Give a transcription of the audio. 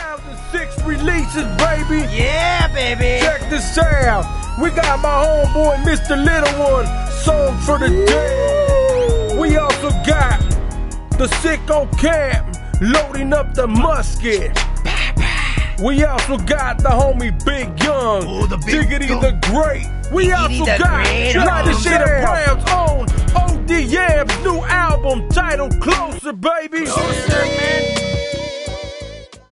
2006 releases, baby. Yeah, baby. Check this out. We got my homeboy, Mr. Little One, Song for the Dead. We also got the Sicko Camp, loading up the musket. We also got the homie Big Young, Diggity the Great. We also got United States Browns own ODM's new album titled Closer, baby.